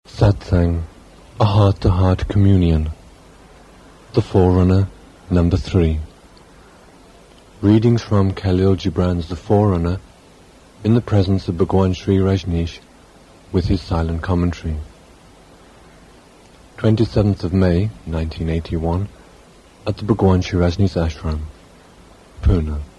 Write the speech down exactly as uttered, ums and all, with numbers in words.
Satsang, a heart-to-heart communion. The Forerunner, number three. Readings from Khalil Gibran's The Forerunner, in the presence of Bhagwan Sri Rajneesh, with his silent commentary. twenty-seventh of May, nineteen eighty-one, at the Bhagwan Sri Rajneesh Ashram, Pune.